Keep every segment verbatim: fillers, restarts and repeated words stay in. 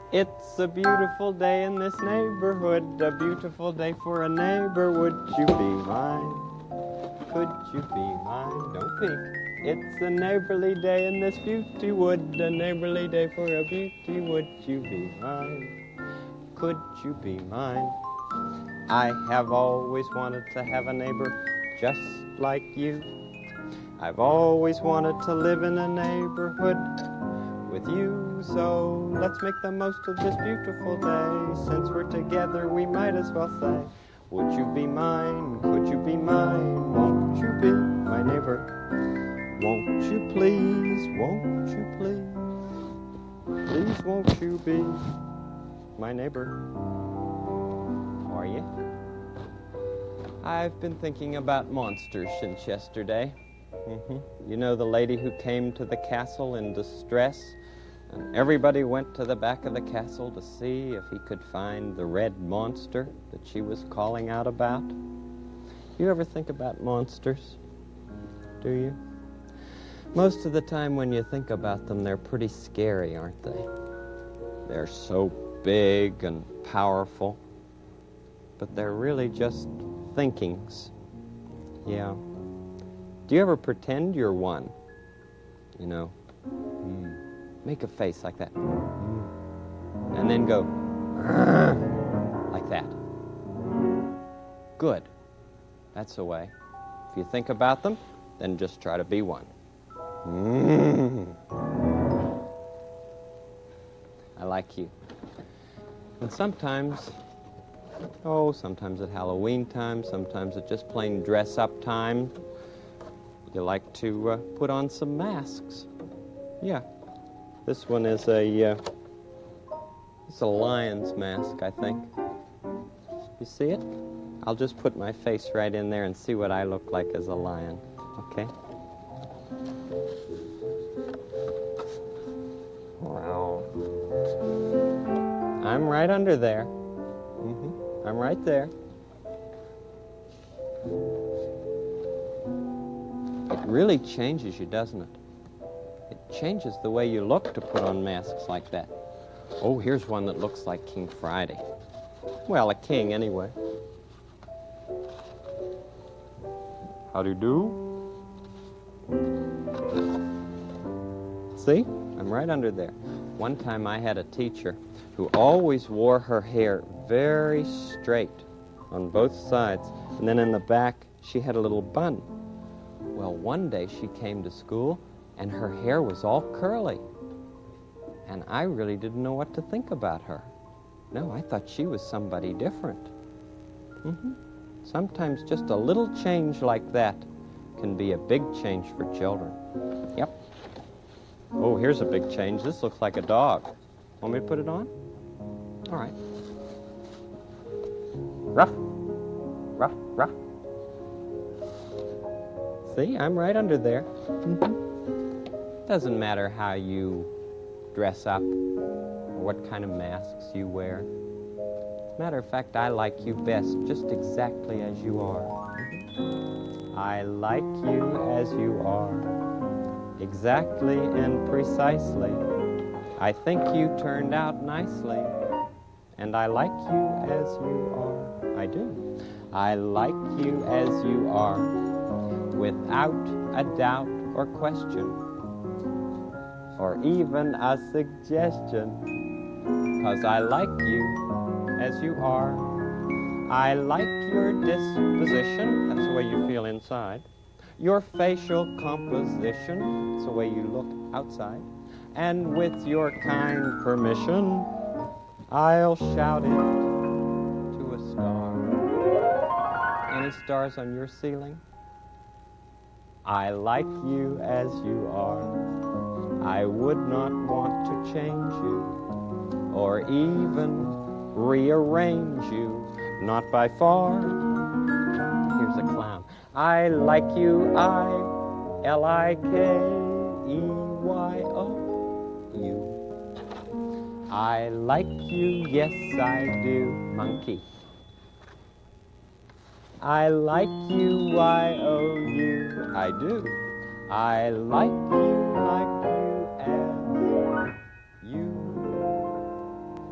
It's a beautiful day in this neighborhood, a beautiful day for a neighbor. Would you be mine? Could you be mine? Don't peek. It's a neighborly day in this beauty wood, a neighborly day for a beauty. Would you be mine? Could you be mine? I have always wanted to have a neighbor just like you. I've always wanted to live in a neighborhood with you, so let's make the most of this beautiful day. Since we're together, we might as well say, would you be mine? Could you be mine? Won't you be my neighbor? Won't you please? Won't you please? Please won't you be my neighbor? Are you? I've been thinking about monsters since yesterday. Mm-hmm. You know the lady who came to the castle in distress, and everybody went to the back of the castle to see if he could find the red monster that she was calling out about? You ever think about monsters? Do you? Most of the time when you think about them, they're pretty scary, aren't they? They're so big and powerful, but they're really just thinkings. Yeah. Do you ever pretend you're one? You know, mm. Make a face like that. Mm. And then go, like that. Good. That's the way. If you think about them, then just try to be one. Mm. I like you. And sometimes, oh, sometimes at Halloween time, sometimes at just plain dress-up time, you like to uh, put on some masks. Yeah. This one is a, uh, it's a lion's mask, I think. You see it? I'll just put my face right in there and see what I look like as a lion. Okay? Wow. I'm right under there. Mm-hmm. I'm right there. It really changes you, doesn't it? It changes the way you look to put on masks like that. Oh, here's one that looks like King Friday. Well, a king anyway. How do you do? See? I'm right under there. One time I had a teacher who always wore her hair very straight on both sides, and then in the back she had a little bun. Well, one day she came to school and her hair was all curly, and I really didn't know what to think about her. No, I thought she was somebody different. Mm-hmm. Sometimes just a little change like that can be a big change for children. Yep. Oh, here's a big change. This looks like a dog. Want me to put it on? All right. Ruff. Ruff, ruff. See, I'm right under there. Mm-hmm. Doesn't matter how you dress up or what kind of masks you wear. Matter of fact, I like you best just exactly as you are. I like you as you are, exactly and precisely. I think you turned out nicely, and I like you as you are. I do. I like you as you are, without a doubt or question, or even a suggestion, 'cause I like you as you are. I like your disposition, that's the way you feel inside, your facial composition, that's the way you look outside, and with your kind permission, I'll shout it to a star. Any stars on your ceiling? I like you as you are. I would not want to change you, or even rearrange you, not by far. Here's a clown. I like you, I, L I K E Y O U. I like you, yes I do, monkey. I like you, Y O U, I do. I like you, like you, as you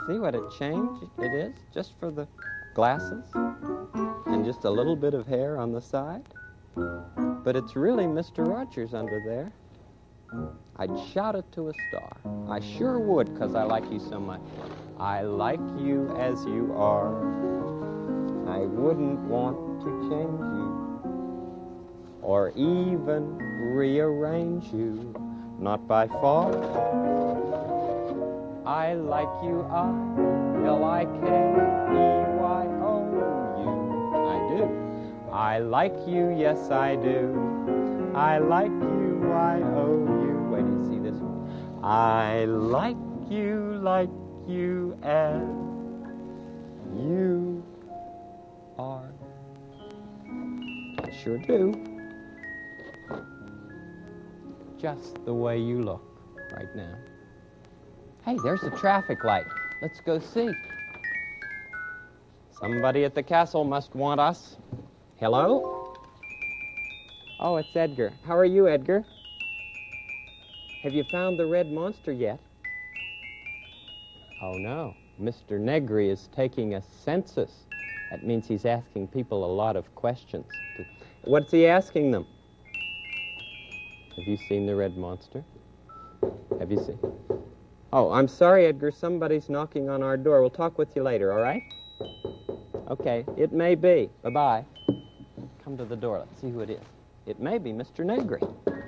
See what a change it is just for the glasses and just a little bit of hair on the side? But it's really Mister Rogers under there. I'd shout it to a star. I sure would, 'cause I like you so much. I like you as you are. I wouldn't want to change you or even rearrange you, not by far. I like you, I, L I K E Y O U. I do. I like you, yes I do. I like you, I owe you. Wait, do you see this one? I like you, like you as you are. I sure do. Just the way you look right now. Hey, there's the traffic light. Let's go see. Somebody at the castle must want us. Hello? Oh, it's Edgar. How are you, Edgar? Have you found the red monster yet? Oh, no. Mister Negri is taking a census. That means he's asking people a lot of questions. What's he asking them? Have you seen the red monster? Have you seen? Oh, I'm sorry, Edgar. Somebody's knocking on our door. We'll talk with you later, all right? Okay, it may be. Bye-bye. Come to the door. Let's see who it is. It may be Mister Negri.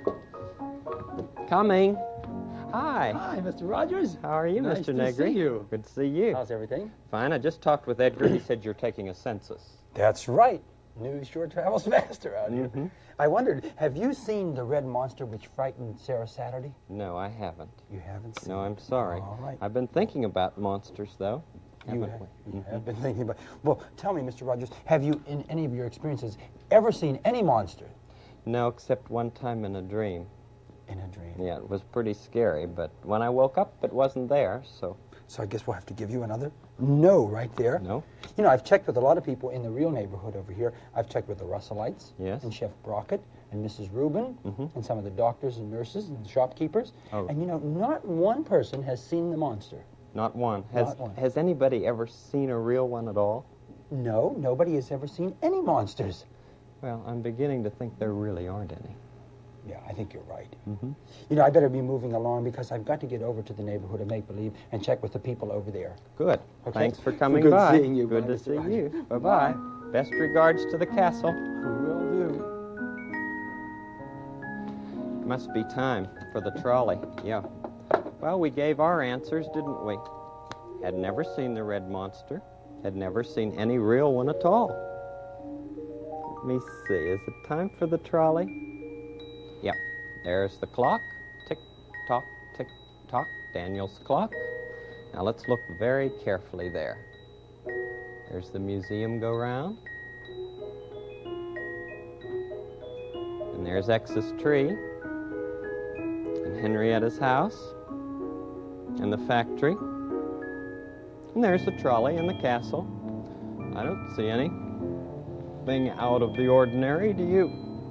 Coming. Hi. Hi, Mister Rogers. How are you, nice Mister to Negri? see you. Good to see you. How's everything? Fine. I just talked with Edgar. He said you're taking a census. That's right. News sure travels faster out here. Mm-hmm. I wondered, have you seen the red monster which frightened Sarah Saturday? No, I haven't. You haven't seen No, it? I'm sorry. All right. I've been thinking about monsters, though. You, Haven't have, we? you Mhm. have been thinking about. Well, tell me, Mister Rogers, have you, in any of your experiences, ever seen any monster No, except one time in a dream. in a dream? Yeah, it was pretty scary, but when I woke up, it wasn't there, so... So I guess we'll have to give you another no right there. No? You know, I've checked with a lot of people in the real neighborhood over here. I've checked with the Russellites, Yes. and Chef Brockett, and Missus Rubin, Mhm. and some of the doctors and nurses and shopkeepers. Oh. And you know, not one person has seen the monster. Not one. Has, Not one. has anybody ever seen a real one at all? No, nobody has ever seen any monsters. Well, I'm beginning to think there really aren't any. Yeah, I think you're right. Mm-hmm. You know, I better be moving along because I've got to get over to the neighborhood of Make-Believe and check with the people over there. Good. Okay. Thanks for coming Good by. seeing you. Good Bye, to Mister see Rogers. you. Bye-bye. Best regards to the castle. Will do. Must be time for the trolley. Yeah. Well, we gave our answers, didn't we? Had never seen the red monster. Had never seen any real one at all. Let me see. Is it time for the trolley? Yep. There's the clock. Tick, tock, tick, tock. Daniel's clock. Now let's look very carefully there. There's the museum go round. And there's X's tree. And Henrietta's house. And the factory. And there's the trolley and the castle. I don't see anything out of the ordinary, do you?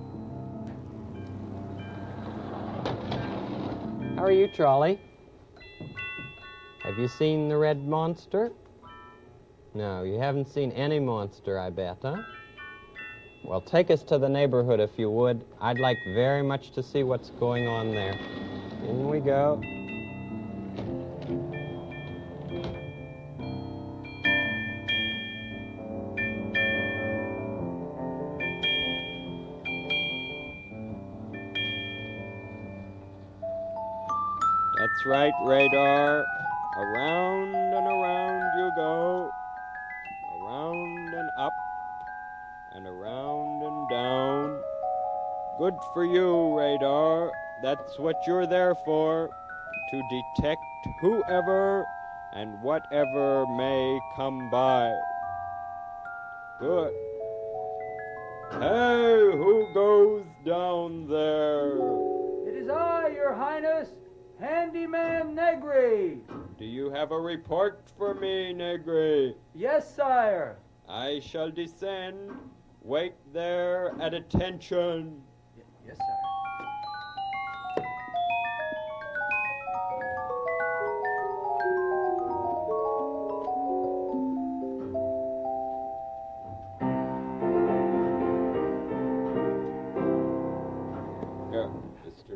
How are you, trolley? Have you seen the red monster? No, you haven't seen any monster, I bet, huh? Well, take us to the neighborhood if you would. I'd like very much to see what's going on there. In we go. That's right, Radar. Around and around you go. Around and up. And around and down. Good for you, Radar. That's what you're there for. To detect whoever and whatever may come by. Good. Hey, who goes down there? It is I, Your Highness, Handyman Negri. Do you have a report for me, Negri? Yes, sire. I shall descend. Wait there at attention. Y- yes, sire.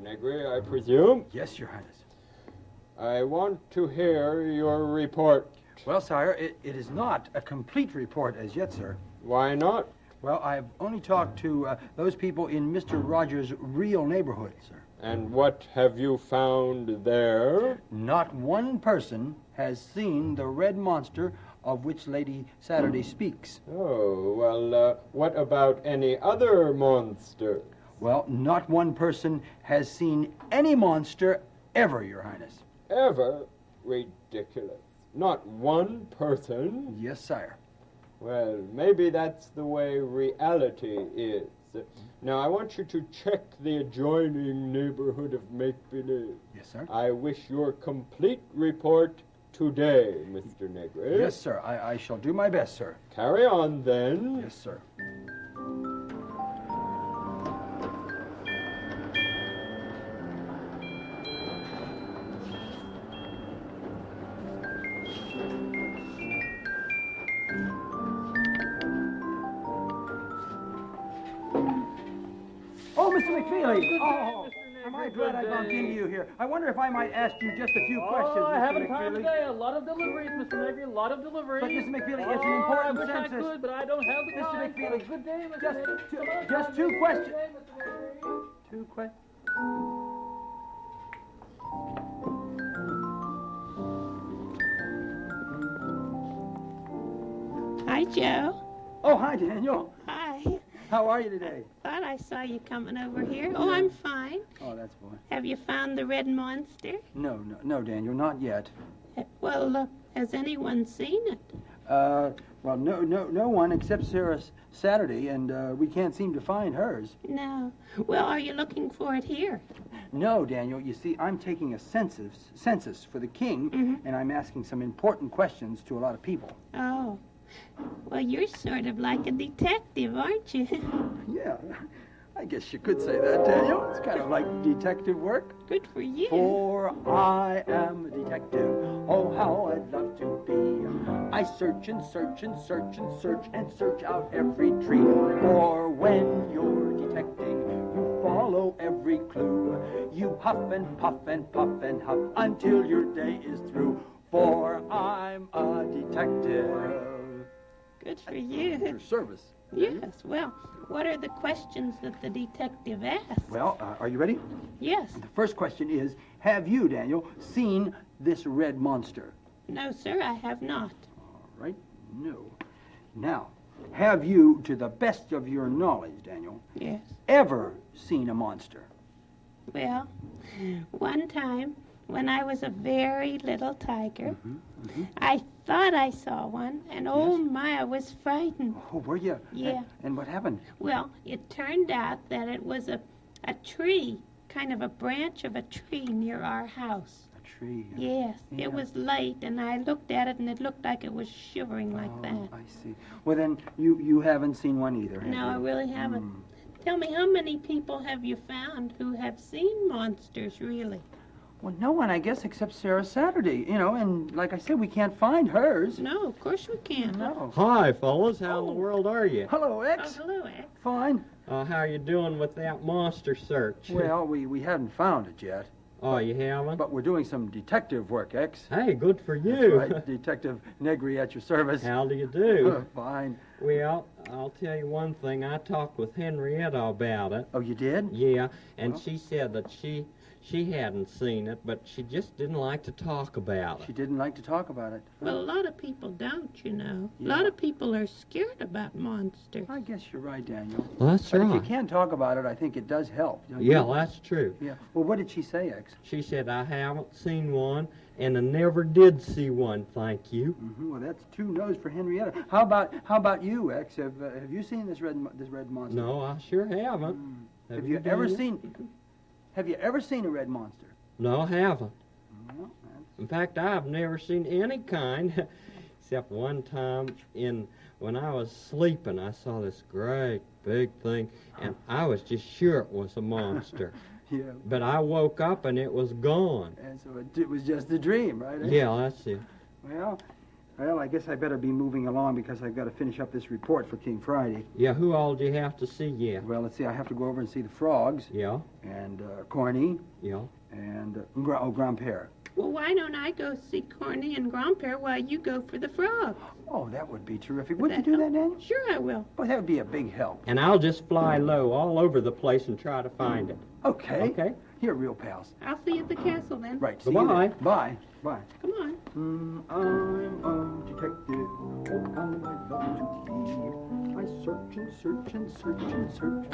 Negri, I presume. Yes, Your Highness. I want to hear your report. Well, sire, it, it is not a complete report as yet, sir. Why not? Well, I've only talked to uh, those people in Mister Rogers' real neighborhood, sir. And what have you found there? Not one person has seen the red monster of which Lady Saturday speaks. Oh, well, uh, what about any other monster? Well, not one person has seen any monster ever, Your Highness. Ever? Ridiculous. Not one person? Yes, sire. Well, maybe that's the way reality is. Now, I want you to check the adjoining neighborhood of Make-Believe. Yes, sir. I wish your complete report today, Mister Negri. Yes, sir. I, I shall do my best, sir. Carry on, then. Yes, sir. Oh, Mister McFeely. Oh, am I glad I bumped into you here. I wonder if I might ask you just a few questions, Oh, I Mister haven't time McFeely. today. A lot of deliveries, Mister Negri. A lot of deliveries. But, Mister McFeely, oh, it's an important I wish census. I could, but I don't have the Mister time. McFeely, Have a good day, Mister just Negri. two- Come on, just have two a good questions. day, Mister Negri. Two questions. Hi, Joe. Oh, hi, Daniel. Hi. How are you today? Thought I saw you coming over here. Oh, I'm fine. Oh, that's fine. Have you found the red monster? No, no, no, Daniel, not yet. Uh, Well, uh, has anyone seen it? Uh, well, no, no, no one except Sarah S- Saturday, and uh, we can't seem to find hers. No. Well, are you looking for it here? No, Daniel. You see, I'm taking a census, census for the king, Mhm. and I'm asking some important questions to a lot of people. Oh. Well, you're sort of like a detective, aren't you? Yeah, I guess you could say that, Daniel. It's kind of like detective work. Good for you. For I am a detective. Oh, how I'd love to be. I search and search and search and search and search out every tree. For when you're detecting, you follow every clue. You huff and puff and puff and huff until your day is through. For I'm a detective. Good for At you. your service. Yes. Well, what are the questions that the detective asks? Well, uh, are you ready? Yes. The first question is, have you, Daniel, seen this red monster? No, sir, I have not. All right, no. Now, have you, to the best of your knowledge, Daniel, Yes. ever seen a monster? Well, one time when I was a very little tiger, I thought I saw one, and oh my, I was frightened. Oh, were you? Yeah. And, and what happened? Well, it turned out that it was a, a tree, kind of a branch of a tree near our house. A tree. huh? Yes, Yeah. it was late, and I looked at it, and it looked like it was shivering like Oh, that. I see. Well, then, you, you haven't seen one either, have No, I you? really haven't. Hmm. Tell me, how many people have you found who have seen monsters, really? Well, no one, I guess, except Sarah Saturday, you know, and like I said, we can't find hers. No, of course we can't. No. Hi, fellas. How in Oh. the world are you? Hello, Oh, X. hello, X. Fine. Uh, how are you doing with that monster search? Well, we, we haven't found it yet, Oh, you haven't? but we're doing some detective work, X. Hey, good for That's you. right, Detective Negri at your service. How do you do? Fine. Well, I'll tell you one thing. I talked with Henrietta about it. Oh, you did? Yeah, and Well. she said that she she hadn't seen it, but she just didn't like to talk about She it. didn't like to talk about it. Well, a lot of people don't, you know. A Yeah. lot of people are scared about monsters. I guess you're right, Daniel. That's But if you can't talk about it, I think it does help. don't you? Yeah, that's true. Yeah. Well, what did she say, X? She said, I haven't seen one, and I never did see one, thank you. Mm-hmm. Well, that's two no's for Henrietta. How about how about you, X? Have uh, Have you seen this red mo- this red monster? No, I sure haven't. Have, you, ever Daniel? seen? Have you ever seen a red monster? No, I haven't. Well, that's- In fact, I've never seen any kind, except one time in when I was sleeping. I saw this great big thing, and I was just sure it was a monster. Yeah. But I woke up and it was gone. And so it, it was just a dream, right? X? Yeah, that's it. Well, Well, I guess I better be moving along because I've got to finish up this report for King Friday. Yeah, who all do you have to see yet? Well, let's see. I have to go over and see the frogs. Yeah, And uh, Corny. yeah. And, uh, Gra- oh, Grandpere. Well, why don't I go see Corny and Grandpere while you go for the frog? Oh, that would be terrific. Would you that do that, help? Daniel? Sure I will. Boy, that would be a big help. And I'll just fly low all over the place and try to find it. Okay. Okay? You're real pals. I'll see you at the castle then. Right. See you Bye-bye. then. Bye. Bye. Come on. Mm, I'm a detective. Oh, how I love to be. I search and search and search and search.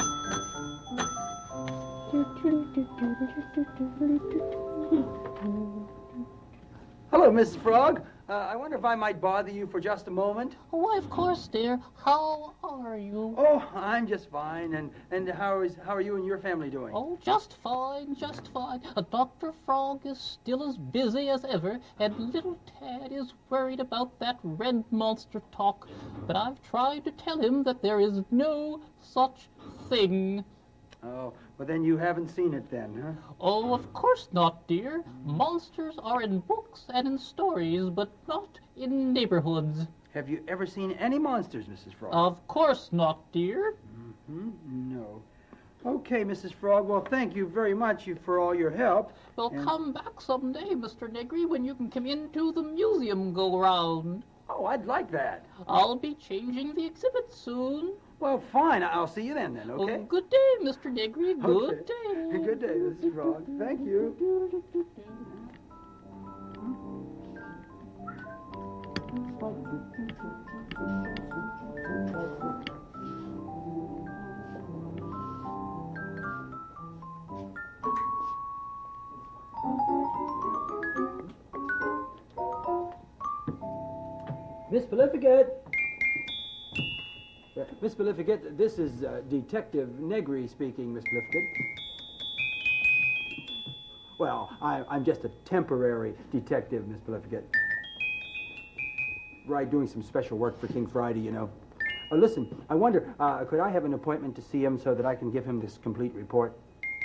Hello, Missus Frog. Uh, I wonder if I might bother you for just a moment. Why, of course, dear. How are you? Oh, I'm just fine. And and how is how are you and your family doing? Oh, just fine, just fine. Uh, Doctor Frog is still as busy as ever, and little Tad is worried about that red monster talk. But I've tried to tell him that there is no such thing. Oh, well then you haven't seen it then, huh? Oh, of course not, dear. Monsters are in books and in stories, but not in neighborhoods. Have you ever seen any monsters, Missus Frog? Of course not, dear. Hmm? No. Okay, Missus Frog. Well, thank you very much you for all your help. Well, And- come back someday, Mister Negri, when you can come into the museum go-round. Oh, I'd like that. I'll be changing the exhibit soon. Well, fine. I'll see you then, then, okay? Oh, good day, Mister Negri. Good Okay. day. Good day, Missus Frog. Thank you. Miss Prolificate! Uh, Miss Prolificate, this is uh, Detective Negri speaking, Miss Prolificate. Well, I, I'm just a temporary detective, Miss Prolificate. Right, doing some special work for King Friday, you know. Uh, listen, I wonder, uh, could I have an appointment to see him so that I can give him this complete report?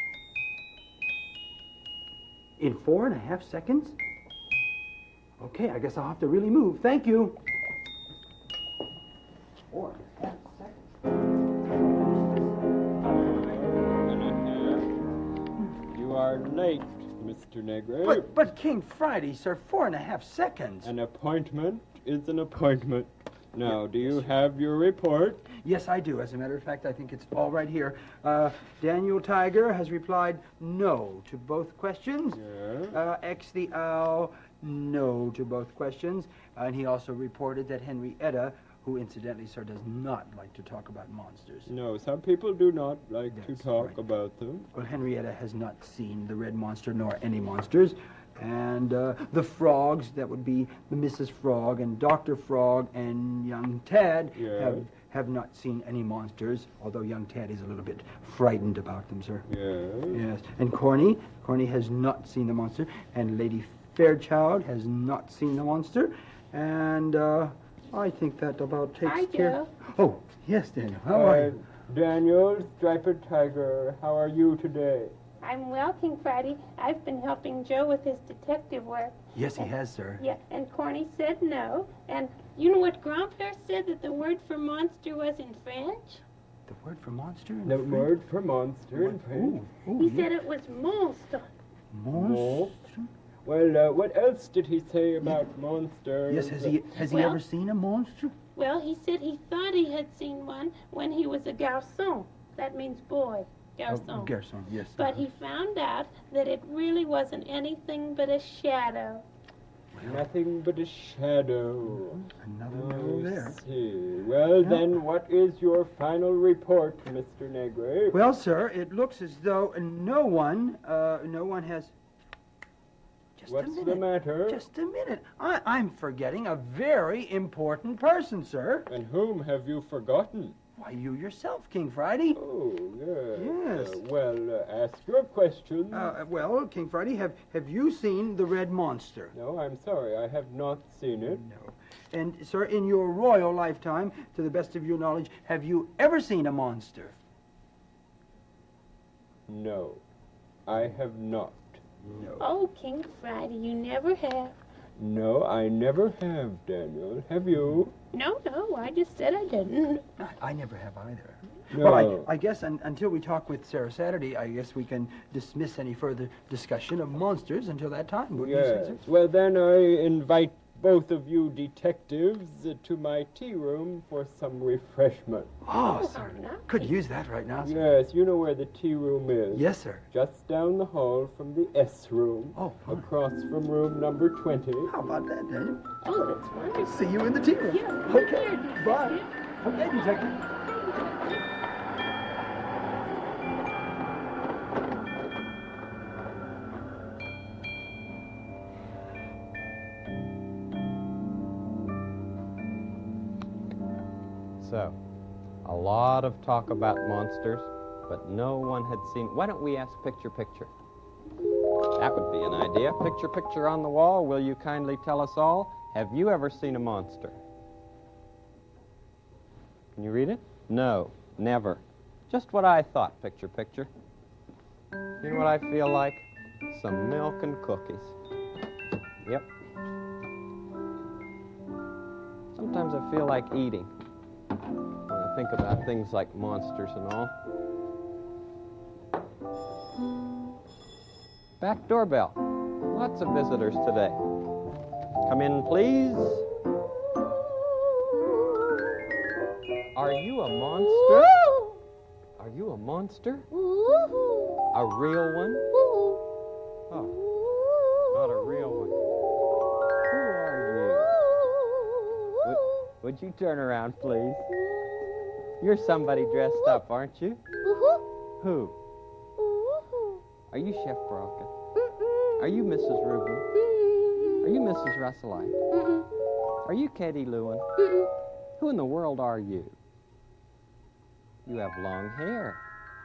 In four and a half seconds? Okay, I guess I'll have to really move. Thank you. Four and a half seconds. You are late, Mister Negri. But, but King Friday, sir, four and a half seconds. An appointment is an appointment. Now, do you have your report? Yes, I do. As a matter of fact, I think it's all right here. Uh, Daniel Tiger has replied no to both questions. Yeah. Uh, X the Owl, no to both questions. Uh, and he also reported that Henrietta, who incidentally, sir, does not like to talk about monsters. No, some people do not like to That's talk right. about them. Well, Henrietta has not seen the red monster nor any monsters. And uh, the frogs, that would be the Missus Frog and Doctor Frog and young Tad, Yes. have, have not seen any monsters, although young Tad is a little bit frightened about them, sir. Yes. Yes. And Corny, Corny has not seen the monster, and Lady Fairchild has not seen the monster, and uh, I think that about takes Hi, care. Joe. Oh, yes, Daniel. How are Uh, you? Daniel, Striped Tiger, how are you today? I'm well, King Friday. I've been helping Joe with his detective work. Yes, he has, sir. Yeah, and Corny said no. And you know what Grandpere said that the word for monster was in French? The word for monster in The French? word for monster in French. Ooh, ooh, He yeah. said it was monstre. Monster? Well, uh, what else did he say about monsters? Yes, has he has he Well- ever seen a monster? Well, he said he thought he had seen one when he was a garçon. That means boy, garçon. Oh, Garçon, yes. But he found out that it really wasn't anything but a shadow. Nothing but a shadow. Another no I there. see. Well, Yeah. then, what is your final report, Mister Negri? Well, sir, it looks as though no one, uh, no one has. Just a What's minute. the matter? Just a minute. I, I'm forgetting a very important person, sir. And whom have you forgotten? Why, you yourself, King Friday. Oh, yes. Yes. Uh, well, uh, ask your question. Uh, well, King Friday, have have you seen the red monster? no, I'm sorry, I have not seen it. No. And, sir, in your royal lifetime, to the best of your knowledge, have you ever seen a monster? No, I have not. No. Oh, King Friday, you never have. No, I never have, Daniel. Have you? No, no, I just said I didn't. I, I never have either. No. Well, I, I guess un, until we talk with Sarah Saturday, I guess we can dismiss any further discussion of monsters until that time. Wouldn't you say, Yes. sir? Well, then I invite both of you detectives uh, to my tea room for some refreshment. Oh, sir. nice. Could use that right now, sir. Yes, you know where the tea room is. Yes, sir. Just down the hall from the S room. Oh, fine. Across from room number twenty. How about that, Daniel? Oh, that's wonderful. See you in the tea room. Yeah, Okay, here, bye. Okay, detective. So, a lot of talk about monsters, but no one had seen. Why don't we ask Picture Picture? That would be an idea. Picture Picture on the wall, will you kindly tell us all? Have you ever seen a monster? Can you read it? No, never. Just what I thought, Picture Picture. You know what I feel like? Some milk and cookies. Yep. Sometimes I feel like eating when I think about things like monsters and all. Back doorbell. Lots of visitors today. Come in, please. Are you a monster? Are you a monster? A real one? Oh, not a real one. Who are you? Would, would you turn around, please? You're somebody dressed up, aren't you? Who? Are you Chef Brocken? Are you Missus Rubin? Are you Missus Russelite? Are you Katie Lewin? Who in the world are you? You have long hair.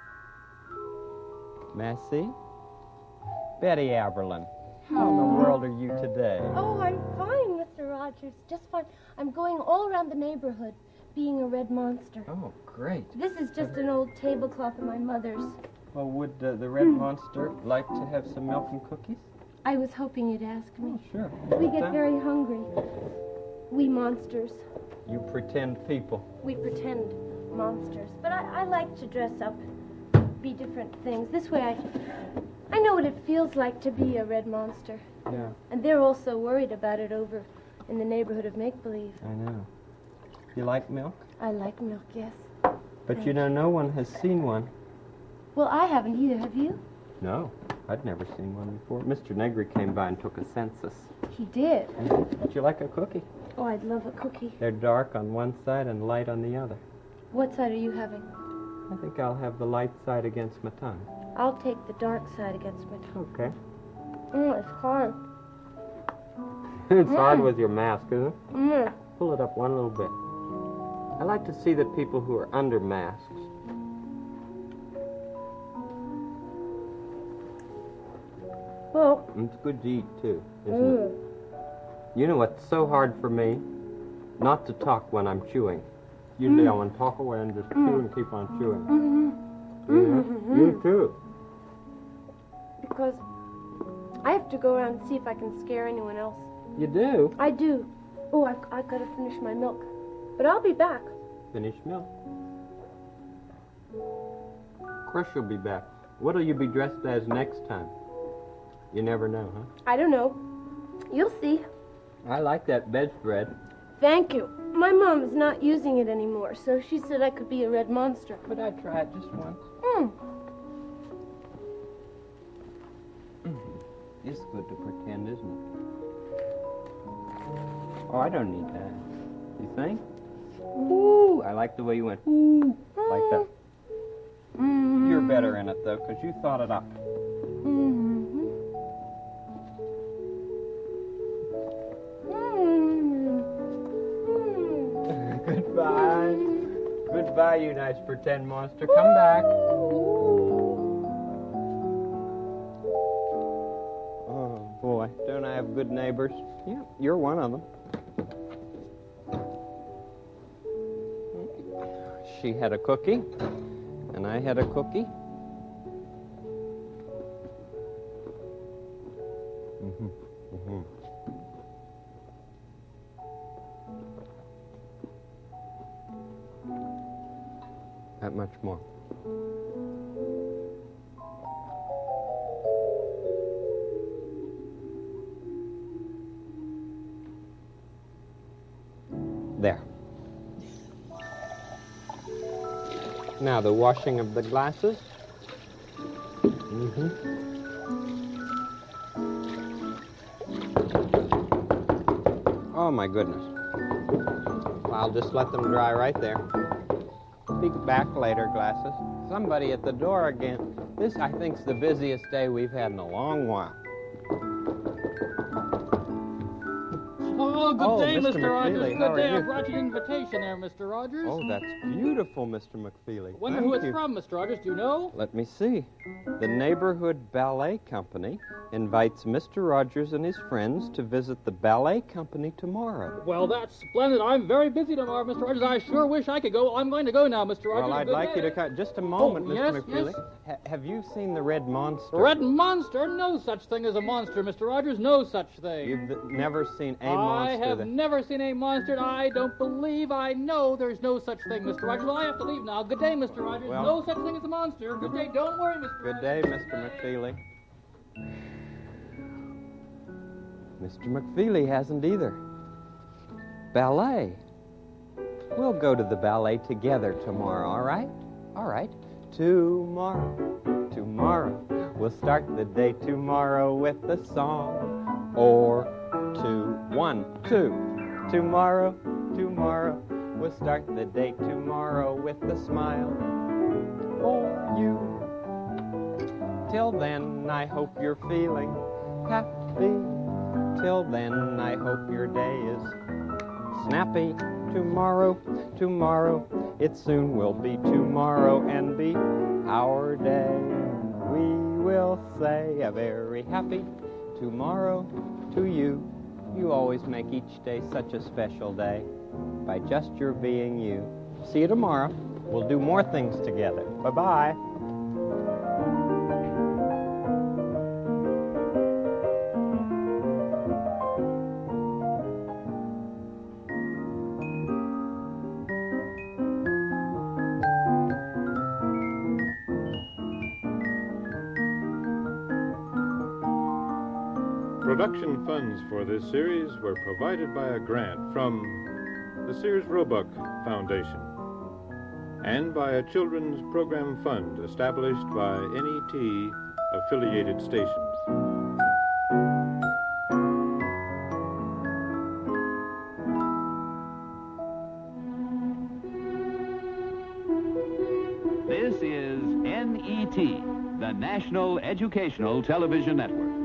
Massey? Betty Aberlin. How in the world are you today? Oh, I'm fine, Mister Rogers. Just fine. I'm going all around the neighborhood, being a red monster. Oh, great. This is just an old tablecloth of my mother's. Well, would uh, the red monster like to have some milk and cookies? I was hoping you'd ask me. Sure. We get very hungry. We monsters. You pretend people. We pretend monsters. But I, I like to dress up, be different things. This way I, I know what it feels like to be a red monster. Yeah, And they're all so worried about it over in the neighborhood of make-believe. I know. You like milk? I like milk, yes. But you know, no one has seen one. Well, I haven't either. Have you? No, I'd never seen one before. Mister Negri came by and took a census. He did. Would you like a cookie? Oh, I'd love a cookie. They're dark on one side and light on the other. What side are you having? I think I'll have the light side against my tongue. I'll take the dark side against my tongue. Okay. Mm, it's hard. It's hard with your mask, isn't it? Mm. Pull it up one little bit. I like to see the people who are under masks. Well, It's good to eat, too, isn't mm. it? You know what's so hard for me? Not to talk when I'm chewing. Usually I want to talk away and just chew and keep on chewing. Mm-hmm. Yeah? Mm-hmm. You too. Because I have to go around and see if I can scare anyone else. You do? I do. Oh, I've, I've got to finish my milk. But I'll be back. Finish milk. Of course you'll be back. What'll you be dressed as next time? You never know, huh? I don't know. You'll see. I like that bedspread. Thank you. My mom is not using it anymore, so she said I could be a red monster. Could I try it just once? Mm. It's good to pretend, isn't it? Oh, I don't need that. You think? Ooh, I like the way you went. Ooh, like that. Mm-hmm. You're better in it, though, because you thought it up. Mm-hmm. Mm-hmm. Goodbye. Goodbye, you nice pretend monster. Come back. Oh, boy. Don't I have good neighbors? Yeah, you're one of them. She had a cookie, and I had a cookie. Mm-hmm. Mm-hmm. that much more. There. Now the washing of the glasses. Mm-hmm. Oh, my goodness. Well, I'll just let them dry right there. Be back later, glasses. Somebody at the door again. This, I think, is the busiest day we've had in a long while. Oh, good Oh, day, Mister Mister Rogers. McFeely, how Good are day. you? I brought you an invitation there, Mister Rogers. Oh, that's beautiful, Mister McFeely. Wonder Thank who it's you. from, Mister Rogers. Do you know? Let me see. The Neighborhood Ballet Company invites Mister Rogers and his friends to visit the ballet company tomorrow. Well, that's splendid. I'm very busy tomorrow, Mister Rogers. I sure wish I could go. I'm going to go now, Mister Rogers. Well, I'd Good like day. you to come. Just a moment, Oh, Mister yes, McFeely. yes. Ha- have you seen the Red Monster? Red monster? No such thing as a monster, Mister Rogers. No such thing. You've th- never seen a I monster? have that- never seen a monster, and I don't believe I know there's no such thing, Mister Rogers. Well, I have to leave now. Good day, Mister Rogers. Well- no such thing as a monster. Good day. Don't worry, Mister Good Rogers. day, Mister McFeely. Mister McFeely hasn't either. Ballet. We'll go to the ballet together tomorrow, all right? All right. Tomorrow, tomorrow. We'll start the day tomorrow with a song. Or two, one, two. Tomorrow, tomorrow. We'll start the day tomorrow with a smile. For you. Till then, I hope you're feeling happy. Till then, I hope your day is snappy. Tomorrow, tomorrow, it soon will be tomorrow and be our day. We will say a very happy tomorrow to you. You always make each day such a special day by just your being you. See you tomorrow. We'll do more things together. Bye-bye. Production funds for this series were provided by a grant from the Sears Roebuck Foundation and by a children's program fund established by N E T affiliated stations. This is N E T, the National Educational Television Network.